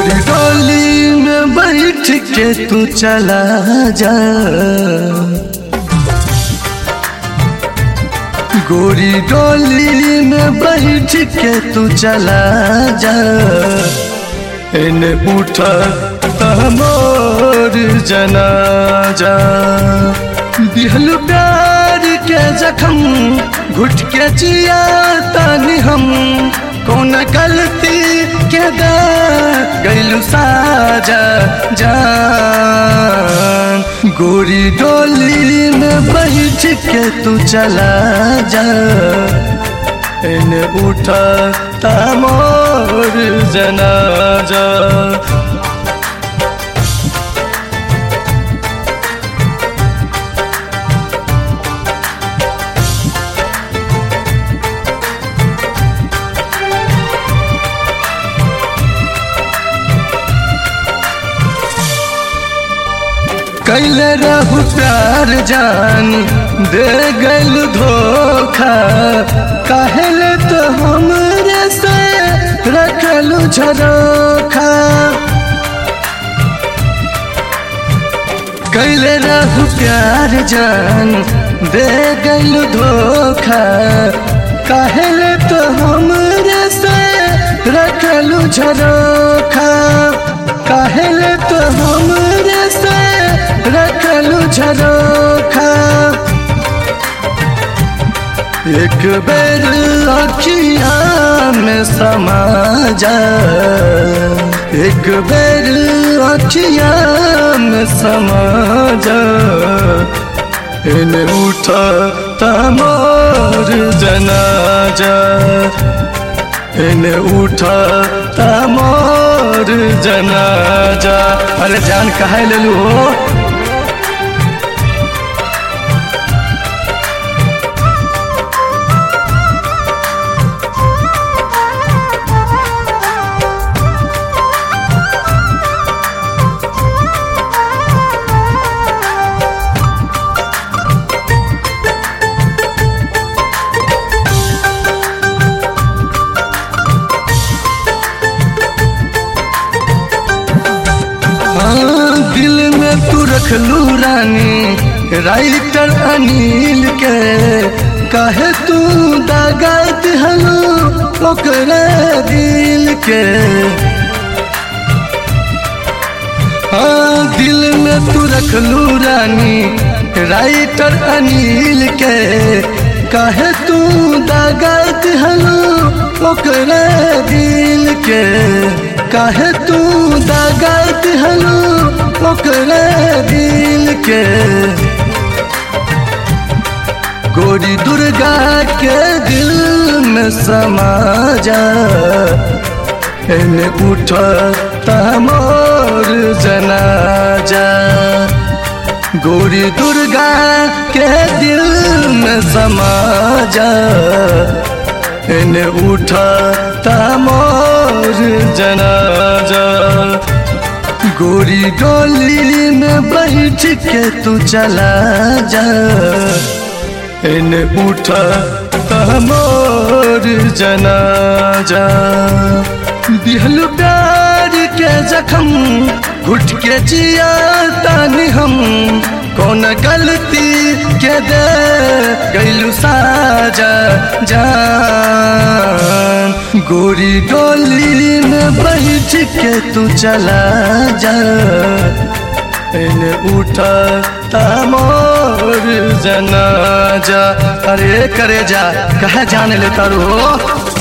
गोरी डोली में बैठ के तू चला जा, गोरी डोली में बैठ के तू चला जा, इन्हें उठा मोर जनाजा। दिहल प्यार के जखम घुट के जिया तानी हम, कौन गलती के दा गैलू साजा जान। गोरी डोली में बैठ के तू चला जा, इन्हें उठा मोर जनाजा। कैले रहू प्यार जान दे गल धोखा, कहले तो हमरे से रखलू झरोखा। कैले रहू प्यार जान दे गल धोखा, कहले तो हमरे से रखलू झरोखा, कहले तो हमरे से रखलू झरोखा। एक बेर अखिया में समा जा, एक बेर अखिया में समा जा, इन्हें उठा मोर जनाजा, इन्हें उठा मोर जनाजा। अरे जान कहाँ ले लू हो? दिल में तू रखलू रानी राइटर अनिल के, काहे तू दागा दिहलू ओकरे दिल के। हाँ दिल में तू रखलू रानी राइटर अनिल के, काहे तू दागा दिहलू ओकरे दिल के, काहे तू दागा दिहलू ओकरे दिल के। गोरी दुर्गा के दिल में समा जा, इन्हें उठा मोर जनाजा। गोरी दुर्गा के दिल में समा जा, इन्हें उठा मोर जनाजा। गोरी डोली में बैठ के तू चला जा, इन्हें उठा मोर जनाजा। दिहल प्यार के जखम घुट के जिया तानी हम, कौन गलती के दे गैलू साजा जान। गोरी डोली में बैठ के तू चला जा, इन्हें उठा मोर जनाजा। अरे करे जा कहाँ जाने लेता रो?